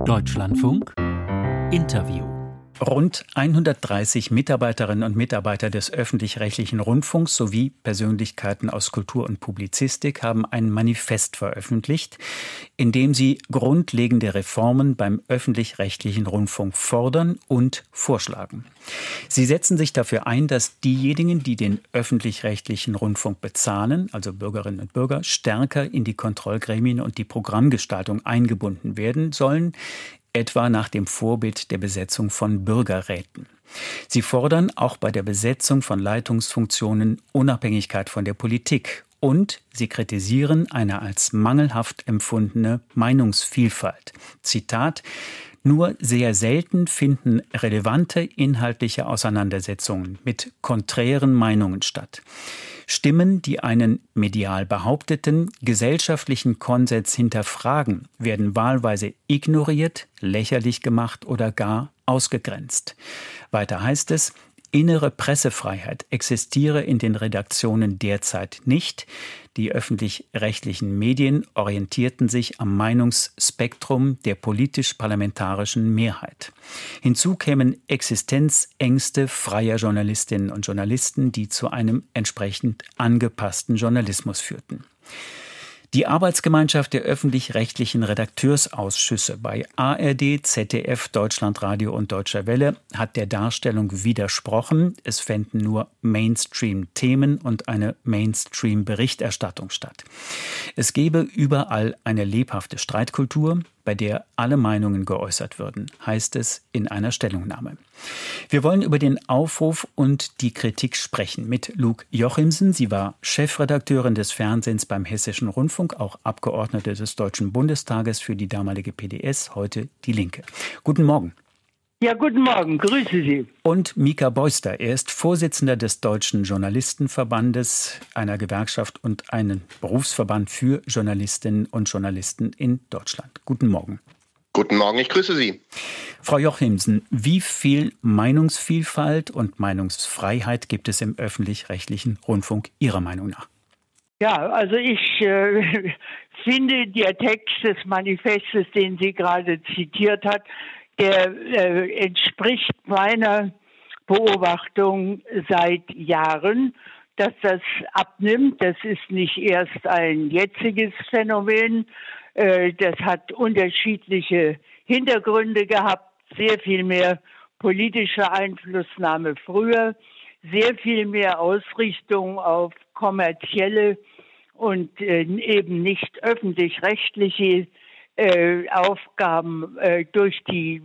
Deutschlandfunk Interview. Rund 130 Mitarbeiterinnen und Mitarbeiter des öffentlich-rechtlichen Rundfunks sowie Persönlichkeiten aus Kultur und Publizistik haben ein Manifest veröffentlicht, in dem sie grundlegende Reformen beim öffentlich-rechtlichen Rundfunk fordern und vorschlagen. Sie setzen sich dafür ein, dass diejenigen, die den öffentlich-rechtlichen Rundfunk bezahlen, also Bürgerinnen und Bürger, stärker in die Kontrollgremien und die Programmgestaltung eingebunden werden sollen, etwa nach dem Vorbild der Besetzung von Bürgerräten. Sie fordern auch bei der Besetzung von Leitungsfunktionen Unabhängigkeit von der Politik und sie kritisieren eine als mangelhaft empfundene Meinungsvielfalt. Zitat: Nur sehr selten finden relevante inhaltliche Auseinandersetzungen mit konträren Meinungen statt. Stimmen, die einen medial behaupteten gesellschaftlichen Konsens hinterfragen, werden wahlweise ignoriert, lächerlich gemacht oder gar ausgegrenzt. Weiter heißt es, innere Pressefreiheit existiere in den Redaktionen derzeit nicht. Die öffentlich-rechtlichen Medien orientierten sich am Meinungsspektrum der politisch-parlamentarischen Mehrheit. Hinzu kämen Existenzängste freier Journalistinnen und Journalisten, die zu einem entsprechend angepassten Journalismus führten. Die Arbeitsgemeinschaft der öffentlich-rechtlichen Redakteursausschüsse bei ARD, ZDF, Deutschlandradio und Deutscher Welle hat der Darstellung widersprochen. Es fänden nur Mainstream-Themen und eine Mainstream-Berichterstattung statt. Es gebe überall eine lebhafte Streitkultur, bei der alle Meinungen geäußert würden, heißt es in einer Stellungnahme. Wir wollen über den Aufruf und die Kritik sprechen mit Luc Jochimsen. Sie war Chefredakteurin des Fernsehens beim Hessischen Rundfunk, auch Abgeordnete des Deutschen Bundestages für die damalige PDS, heute Die Linke. Guten Morgen. Ja, guten Morgen, grüße Sie. Und Mika Beuster, er ist Vorsitzender des Deutschen Journalistenverbandes, einer Gewerkschaft und einen Berufsverband für Journalistinnen und Journalisten in Deutschland. Guten Morgen. Guten Morgen, ich grüße Sie. Frau Jochimsen, wie viel Meinungsvielfalt und Meinungsfreiheit gibt es im öffentlich-rechtlichen Rundfunk Ihrer Meinung nach? Ja, also ich finde, der Text des Manifestes, den sie gerade zitiert hat, der entspricht meiner Beobachtung seit Jahren, dass das abnimmt. Das ist nicht erst ein jetziges Phänomen. Das hat unterschiedliche Hintergründe gehabt, sehr viel mehr politische Einflussnahme früher, sehr viel mehr Ausrichtung auf kommerzielle und eben nicht öffentlich-rechtliche Aufgaben durch die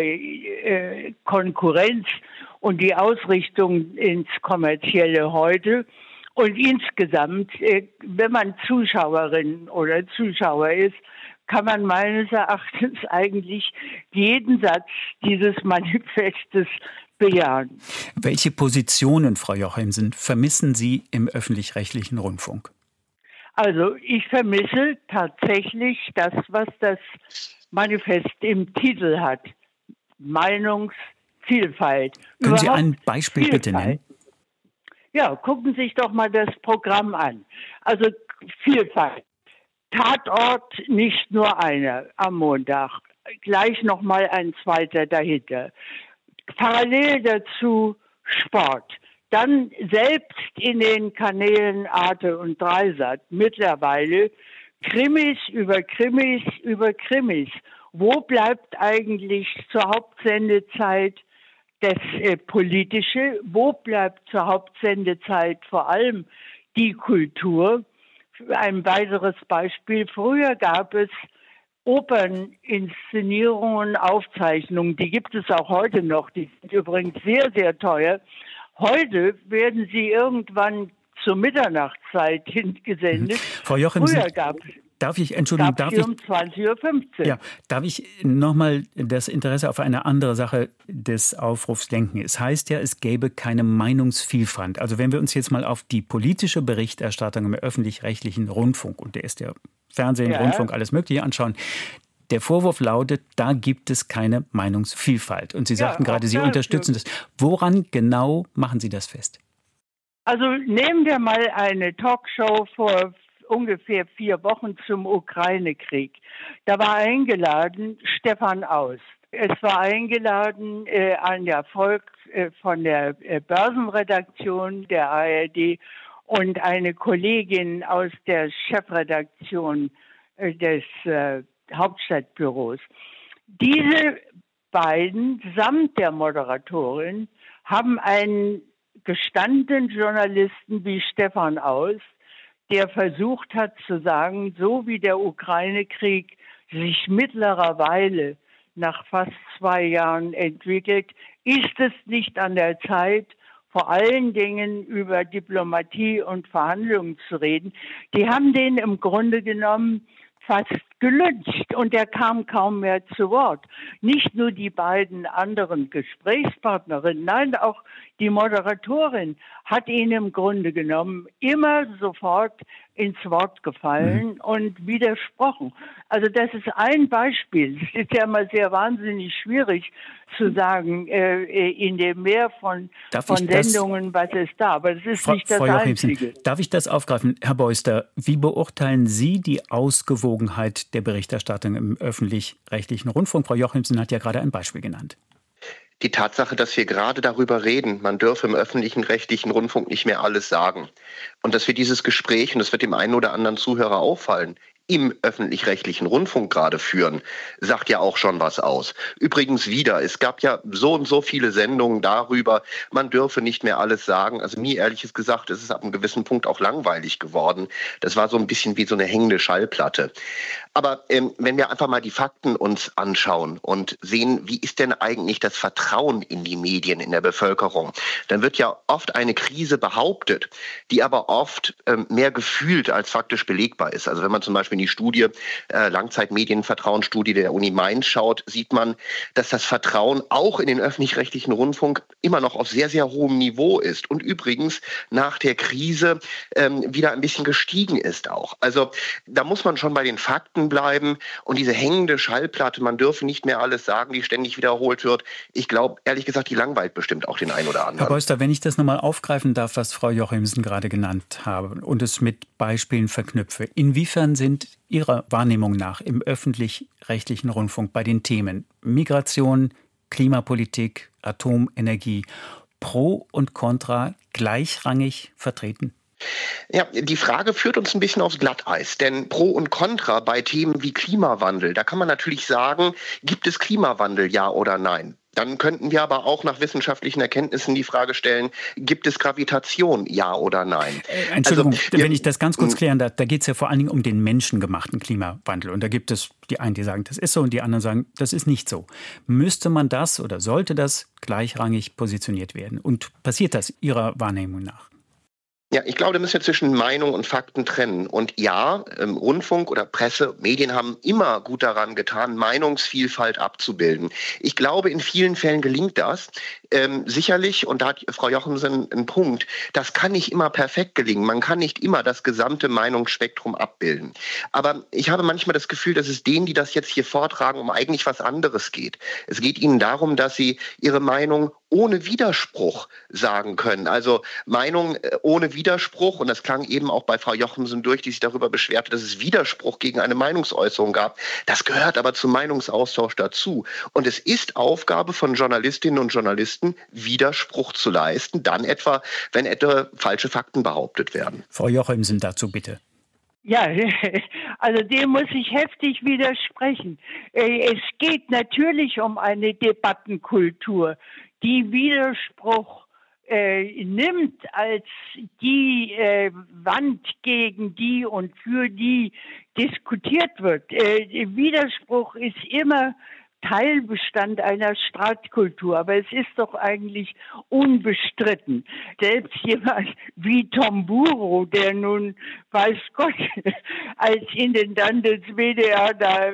Konkurrenz und die Ausrichtung ins Kommerzielle heute. Und insgesamt, wenn man Zuschauerin oder Zuschauer ist, kann man meines Erachtens eigentlich jeden Satz dieses Manifestes bejahen. Welche Positionen, Frau Jochimsen, vermissen Sie im öffentlich-rechtlichen Rundfunk? Also ich vermisse tatsächlich das, was das Manifest im Titel hat. Meinungsvielfalt. Können Sie ein Beispiel bitte nennen? Ja, gucken Sie sich doch mal das Programm an. Also Vielfalt. Tatort nicht nur einer am Montag, gleich nochmal ein zweiter dahinter. Parallel dazu Sport. Dann selbst in den Kanälen Arte und Dreisat mittlerweile Krimis über Krimis über Krimis. Wo bleibt eigentlich zur Hauptsendezeit das Politische? Wo bleibt zur Hauptsendezeit vor allem die Kultur? Ein weiteres Beispiel. Früher gab es Operninszenierungen, Aufzeichnungen. Die gibt es auch heute noch. Die sind übrigens sehr, sehr teuer. Heute werden sie irgendwann zur Mitternachtszeit gesendet. Frau Jochimsen, früher gab es darf ich um 20:15 Uhr. Ja, darf ich nochmal das Interesse auf eine andere Sache des Aufrufs lenken? Es heißt ja, es gäbe keine Meinungsvielfalt. Also wenn wir uns jetzt mal auf die politische Berichterstattung im öffentlich-rechtlichen Rundfunk, und der ist ja Fernsehen, Rundfunk, alles Mögliche anschauen, der Vorwurf lautet, da gibt es keine Meinungsvielfalt. Und Sie sagten gerade, Sie unterstützen das. Woran genau machen Sie das fest? Also nehmen wir mal eine Talkshow vor ungefähr 4 Wochen zum Ukraine-Krieg. Da war eingeladen Stefan Aust. Es war eingeladen Anja Volk von der Börsenredaktion der ARD und eine Kollegin aus der Chefredaktion des Hauptstadtbüros. Diese beiden samt der Moderatorin haben einen gestandenen Journalisten wie Stefan Aust, der versucht hat zu sagen, so wie der Ukraine-Krieg sich mittlerweile nach fast 2 Jahren entwickelt, ist es nicht an der Zeit, vor allen Dingen über Diplomatie und Verhandlungen zu reden. Die haben den im Grunde genommen fast gelyncht und er kam kaum mehr zu Wort. Nicht nur die beiden anderen Gesprächspartnerinnen, nein, auch die Moderatorin hat ihn im Grunde genommen immer sofort ins Wort gefallen und widersprochen. Also das ist ein Beispiel. Es ist ja immer sehr wahnsinnig schwierig zu sagen, in dem Meer von Sendungen, was ist da. Aber das ist nicht das Einzige. Darf ich das aufgreifen? Herr Beuster, wie beurteilen Sie die Ausgewogenheit der Berichterstattung im öffentlich-rechtlichen Rundfunk? Frau Jochimsen hat ja gerade ein Beispiel genannt. Die Tatsache, dass wir gerade darüber reden, man dürfe im öffentlichen rechtlichen Rundfunk nicht mehr alles sagen. Und dass wir dieses Gespräch, und das wird dem einen oder anderen Zuhörer auffallen, im öffentlich-rechtlichen Rundfunk gerade führen, sagt ja auch schon was aus. Übrigens wieder, es gab ja so und so viele Sendungen darüber, man dürfe nicht mehr alles sagen. Also mir ehrlich gesagt, ist es ab einem gewissen Punkt auch langweilig geworden. Das war so ein bisschen wie so eine hängende Schallplatte. Aber wenn wir einfach mal die Fakten uns anschauen und sehen, wie ist denn eigentlich das Vertrauen in die Medien in der Bevölkerung, dann wird ja oft eine Krise behauptet, die aber oft mehr gefühlt als faktisch belegbar ist. Also wenn man zum Beispiel in die Studie, Langzeitmedienvertrauensstudie der Uni Mainz schaut, sieht man, dass das Vertrauen auch in den öffentlich-rechtlichen Rundfunk immer noch auf sehr, sehr hohem Niveau ist und übrigens nach der Krise wieder ein bisschen gestiegen ist auch. Also da muss man schon bei den Fakten bleiben und diese hängende Schallplatte, man dürfe nicht mehr alles sagen, die ständig wiederholt wird. Ich glaube, ehrlich gesagt, die langweilt bestimmt auch den einen oder anderen. Herr Beuster, wenn ich das nochmal aufgreifen darf, was Frau Jochimsen gerade genannt habe und es mit Beispielen verknüpfe, inwiefern sind Ihrer Wahrnehmung nach im öffentlich-rechtlichen Rundfunk bei den Themen Migration, Klimapolitik, Atomenergie Pro und Contra gleichrangig vertreten? Ja, die Frage führt uns ein bisschen aufs Glatteis, denn Pro und Contra bei Themen wie Klimawandel, da kann man natürlich sagen, gibt es Klimawandel, ja oder nein? Dann könnten wir aber auch nach wissenschaftlichen Erkenntnissen die Frage stellen, gibt es Gravitation, ja oder nein? Entschuldigung, wenn ich das ganz kurz klären darf, da geht es ja vor allen Dingen um den menschengemachten Klimawandel. Und da gibt es die einen, die sagen, das ist so, und die anderen sagen, das ist nicht so. Müsste man das oder sollte das gleichrangig positioniert werden? Und passiert das Ihrer Wahrnehmung nach? Ja, ich glaube, da müssen wir zwischen Meinung und Fakten trennen. Und ja, Rundfunk oder Presse, Medien haben immer gut daran getan, Meinungsvielfalt abzubilden. Ich glaube, in vielen Fällen gelingt das. Sicherlich, und da hat Frau Jochimsen einen Punkt, das kann nicht immer perfekt gelingen. Man kann nicht immer das gesamte Meinungsspektrum abbilden. Aber ich habe manchmal das Gefühl, dass es denen, die das jetzt hier vortragen, um eigentlich was anderes geht. Es geht ihnen darum, dass sie ihre Meinung ohne Widerspruch sagen können. Also Meinung ohne Widerspruch, und das klang eben auch bei Frau Jochimsen durch, die sich darüber beschwerte, dass es Widerspruch gegen eine Meinungsäußerung gab. Das gehört aber zum Meinungsaustausch dazu. Und es ist Aufgabe von Journalistinnen und Journalisten, Widerspruch zu leisten, dann etwa, wenn etwa falsche Fakten behauptet werden. Frau Jochimsen, dazu bitte. Ja, also dem muss ich heftig widersprechen. Es geht natürlich um eine Debattenkultur, die Widerspruch nimmt als die Wand, gegen die und für die diskutiert wird. Widerspruch ist immer Teilbestand einer Streitkultur, aber es ist doch eigentlich unbestritten. Selbst jemand wie Tom Buro, der nun, weiß Gott, als Intendant des WDR da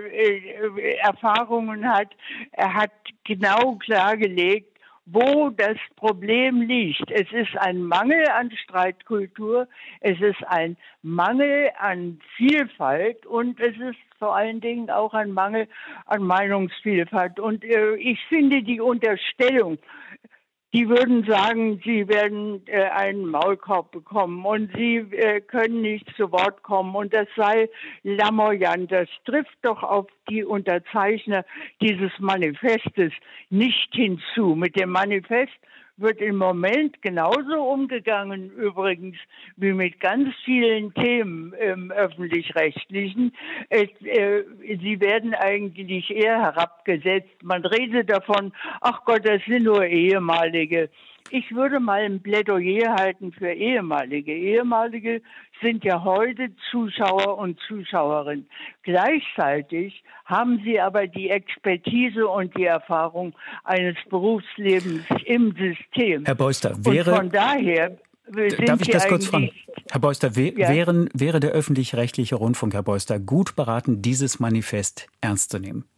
Erfahrungen hat, er hat genau klargelegt, wo das Problem liegt. Es ist ein Mangel an Streitkultur, es ist ein Mangel an Vielfalt und es ist vor allen Dingen auch ein Mangel an Meinungsvielfalt. Und ich finde die Unterstellung, Die würden sagen, sie werden einen Maulkorb bekommen und sie können nicht zu Wort kommen und das sei lamoyant. Das trifft doch auf die Unterzeichner dieses Manifestes nicht hinzu. Mit dem Manifest wird im Moment genauso umgegangen übrigens wie mit ganz vielen Themen im Öffentlich-Rechtlichen. Sie werden eigentlich eher herabgesetzt. Man redet davon, ach Gott, das sind nur Ehemalige. Ich würde mal ein Plädoyer halten für Ehemalige. Ehemalige sind ja heute Zuschauer und Zuschauerinnen. Gleichzeitig haben sie aber die Expertise und die Erfahrung eines Berufslebens im System. Herr Beuster, und von daher darf ich das kurz fragen? Herr Beuster, wäre der öffentlich-rechtliche Rundfunk, Herr Beuster, gut beraten, dieses Manifest ernst zu nehmen?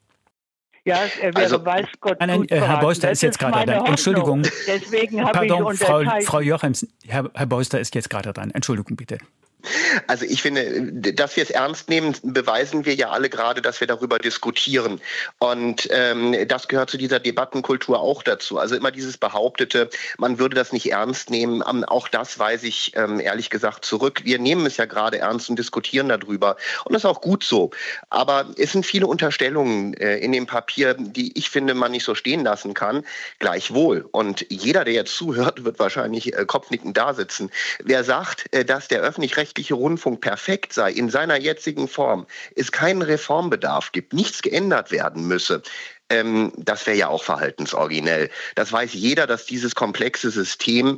Ja, er wäre, weiß Gott, nein, Herr Beuster ist jetzt gerade dran. Entschuldigung. Deswegen habe ich unterzeichnet. Frau Jochems, Herr Beuster ist jetzt gerade dran. Entschuldigung, bitte. Also ich finde, dass wir es ernst nehmen, beweisen wir ja alle gerade, dass wir darüber diskutieren. Und das gehört zu dieser Debattenkultur auch dazu. Also immer dieses Behauptete, man würde das nicht ernst nehmen, auch das weise ich ehrlich gesagt zurück. Wir nehmen es ja gerade ernst und diskutieren darüber. Und das ist auch gut so. Aber es sind viele Unterstellungen in dem Papier, die ich finde, man nicht so stehen lassen kann. Gleichwohl. Und jeder, der jetzt zuhört, wird wahrscheinlich kopfnickend da sitzen. Wer sagt, dass der öffentlich-rechtliche Rundfunk perfekt sei in seiner jetzigen Form, es keinen Reformbedarf gibt, nichts geändert werden müsse, das wäre ja auch verhaltensoriginell. Das weiß jeder, dass dieses komplexe System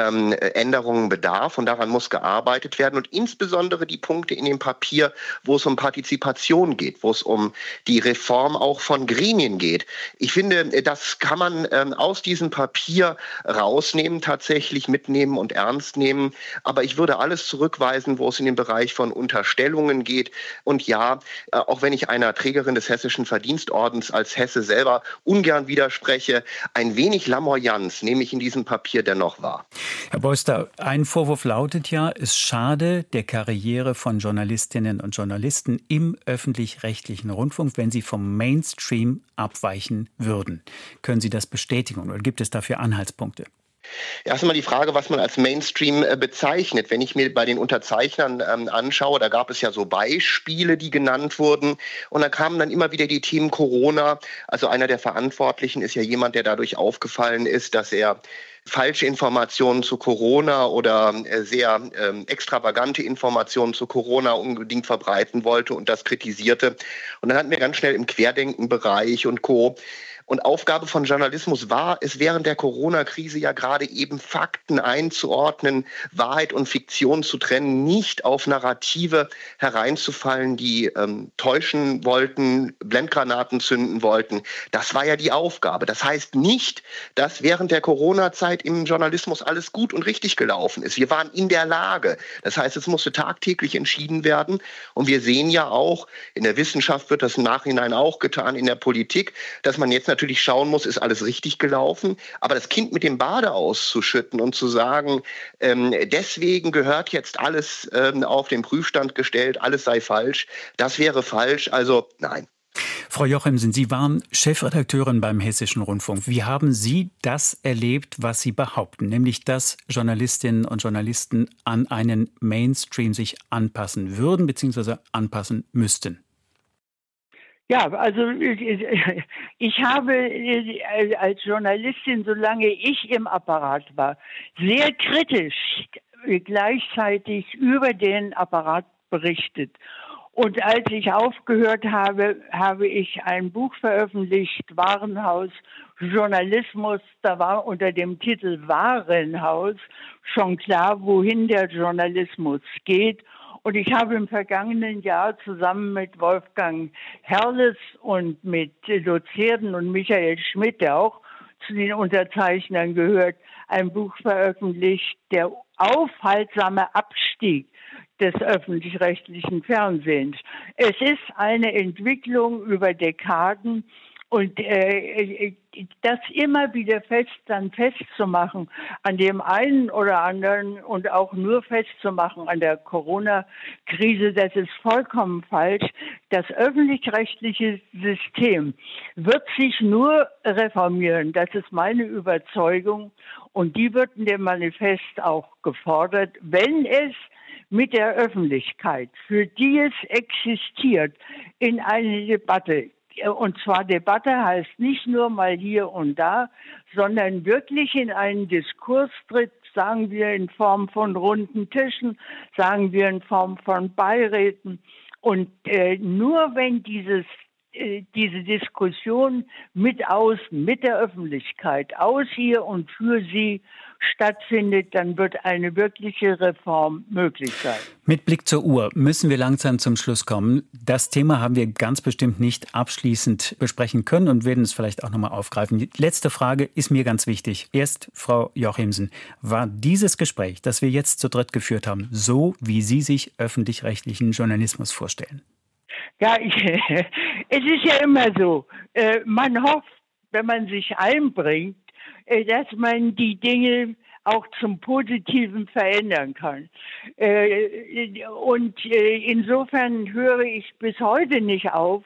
Änderungen bedarf und daran muss gearbeitet werden. Und insbesondere die Punkte in dem Papier, wo es um Partizipation geht, wo es um die Reform auch von Gremien geht. Ich finde, das kann man aus diesem Papier rausnehmen, tatsächlich mitnehmen und ernst nehmen. Aber ich würde alles zurückweisen, wo es in den Bereich von Unterstellungen geht. Und ja, auch wenn ich einer Trägerin des Hessischen Verdienstordens als Hesse selber ungern widerspreche, ein wenig Lamoyanz nehme ich in diesem Papier dennoch wahr. Herr Beuster, ein Vorwurf lautet ja, es schade der Karriere von Journalistinnen und Journalisten im öffentlich-rechtlichen Rundfunk, wenn sie vom Mainstream abweichen würden. Können Sie das bestätigen oder gibt es dafür Anhaltspunkte? Erstmal die Frage, was man als Mainstream bezeichnet. Wenn ich mir bei den Unterzeichnern anschaue, da gab es ja so Beispiele, die genannt wurden. Und da kamen dann immer wieder die Themen Corona. Also einer der Verantwortlichen ist ja jemand, der dadurch aufgefallen ist, dass er falsche Informationen zu Corona oder sehr extravagante Informationen zu Corona unbedingt verbreiten wollte und das kritisierte. Und dann hatten wir ganz schnell im Querdenkenbereich und Co. Und Aufgabe von Journalismus war es während der Corona-Krise ja gerade eben Fakten einzuordnen, Wahrheit und Fiktion zu trennen, nicht auf Narrative hereinzufallen, die täuschen wollten, Blendgranaten zünden wollten. Das war ja die Aufgabe. Das heißt nicht, dass während der Corona-Zeit im Journalismus alles gut und richtig gelaufen ist. Wir waren in der Lage. Das heißt, es musste tagtäglich entschieden werden. Und wir sehen ja auch, in der Wissenschaft wird das im Nachhinein auch getan, in der Politik, dass man jetzt natürlich schauen muss, ist alles richtig gelaufen. Aber das Kind mit dem Bade auszuschütten und zu sagen, deswegen gehört jetzt alles auf den Prüfstand gestellt, alles sei falsch, das wäre falsch. Also nein. Frau Jochemsen, Sie waren Chefredakteurin beim Hessischen Rundfunk. Wie haben Sie das erlebt, was Sie behaupten, nämlich dass Journalistinnen und Journalisten an einen Mainstream sich anpassen würden bzw. anpassen müssten? Ja, also ich habe als Journalistin, solange ich im Apparat war, sehr kritisch gleichzeitig über den Apparat berichtet. Und als ich aufgehört habe, habe ich ein Buch veröffentlicht, Warenhaus Journalismus. Da war unter dem Titel Warenhaus schon klar, wohin der Journalismus geht. Und ich habe im vergangenen Jahr zusammen mit Wolfgang Herrles und mit Lutz Herden und Michael Schmidt, der auch zu den Unterzeichnern gehört, ein Buch veröffentlicht, der aufhaltsame Abstieg des öffentlich-rechtlichen Fernsehens. Es ist eine Entwicklung über Dekaden, Und das immer wieder festzumachen an dem einen oder anderen und auch nur festzumachen an der Corona-Krise, das ist vollkommen falsch. Das öffentlich-rechtliche System wird sich nur reformieren. Das ist meine Überzeugung. Und die wird in dem Manifest auch gefordert, wenn es mit der Öffentlichkeit, für die es existiert, in eine Debatte. Und zwar Debatte heißt nicht nur mal hier und da, sondern wirklich in einen Diskurs tritt, sagen wir in Form von runden Tischen, sagen wir in Form von Beiräten. Und nur wenn diese Diskussion mit außen, mit der Öffentlichkeit, aus ihr und für sie stattfindet, dann wird eine wirkliche Reform möglich sein. Mit Blick zur Uhr müssen wir langsam zum Schluss kommen. Das Thema haben wir ganz bestimmt nicht abschließend besprechen können und werden es vielleicht auch nochmal aufgreifen. Die letzte Frage ist mir ganz wichtig. Erst, Frau Jochimsen, war dieses Gespräch, das wir jetzt zu dritt geführt haben, so, wie Sie sich öffentlich-rechtlichen Journalismus vorstellen? Ja, es ist ja immer so. Man hofft, wenn man sich einbringt, dass man die Dinge auch zum Positiven verändern kann. Und insofern höre ich bis heute nicht auf,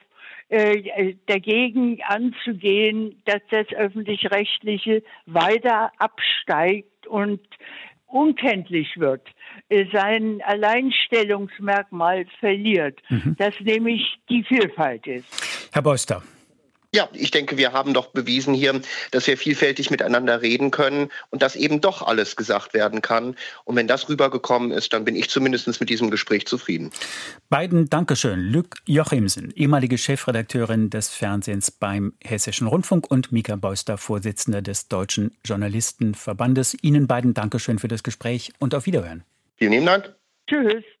dagegen anzugehen, dass das Öffentlich-Rechtliche weiter absteigt und unkenntlich wird, sein Alleinstellungsmerkmal verliert, das nämlich die Vielfalt ist. Herr Beuster. Ja, ich denke, wir haben doch bewiesen hier, dass wir vielfältig miteinander reden können und dass eben doch alles gesagt werden kann. Und wenn das rübergekommen ist, dann bin ich zumindest mit diesem Gespräch zufrieden. Beiden Dankeschön. Luc Jochimsen, ehemalige Chefredakteurin des Fernsehens beim Hessischen Rundfunk, und Mika Beuster, Vorsitzende des Deutschen Journalistenverbandes. Ihnen beiden Dankeschön für das Gespräch und auf Wiederhören. Vielen lieben Dank. Tschüss.